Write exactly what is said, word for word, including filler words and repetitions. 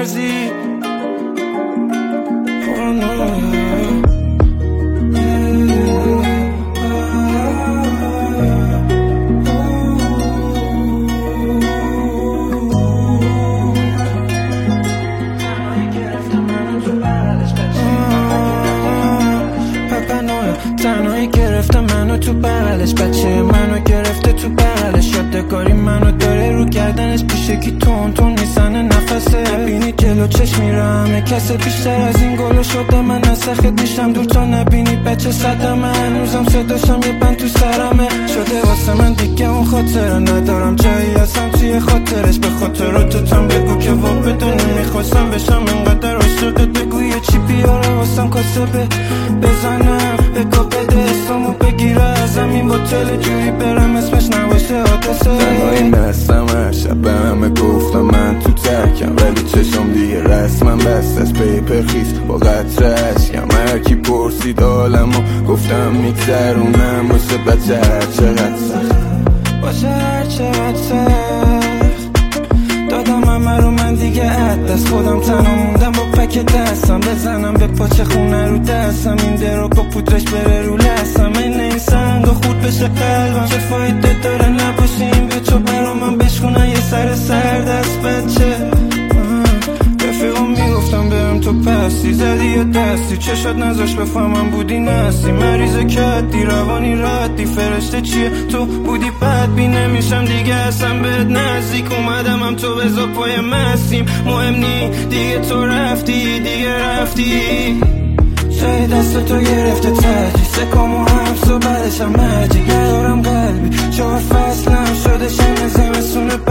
میارزی تنهایی گرفته منو تو بغلش، بچه منو گرفته تو بغلش، یادگاری منو داره رو گردنش، پیشه کی تون تون میزنه نفسه، نبینی جلو چشم میره همه کسه، بیشتر از این گلو شده من نسخه دیشم دور تا نبینی بچه صدمه، هنوزم صداشم یه بند تو سرمه، شده واسه من دیگه اون خاطره، ندارم جایی هستم توی خاطرش، به خاطراتتم بگو که وا بدونی میخواستم بشم اینقدر عاشقت، بگو یه چی بیاره واسم کاسه بزنم بگو بده اسمو بگیره ازم این بوتل جوری برم اسمش نباشه آدرسه، تنهایی نستم هر شب به همه گفتم من تو ترکم، ولی چشم دیگه رسمم بست از پیپ خیس با قطره عشقم، هرکی پرسید حالمو گفتم میگذرونم واسه بچه هر چقدر سخت باشه هر چقدر سخت، دادم همه رو من دیگه عد دست خودم تنها موندم با پک دستم، بزنم به پاچه خونه رو دستم، این درو با پودرش بره رو لستم، این این سنگ و خود بشه قلبم، چه فایده داره نباشیم به تو برا من بشکنن یه سر سر دست بچه، رفیقم میگفتم برم تو پستی زدی یا دستی، چشات نذاش بفهمم بودی نستی، مریضه کردی روانی ردی، فرشته چیه تو بودی بد بی نمیشم دیگه اصلا بهت نزدیک، اومدم هم تو بزا پای مستیم، مهم نی دیگه تو رفتی دیگه رفتی، جای دست تو گرفته ترجی، سکامو هم صبحتشم مجی، ندارم قلبی چهار فصلم شده شمه زمستون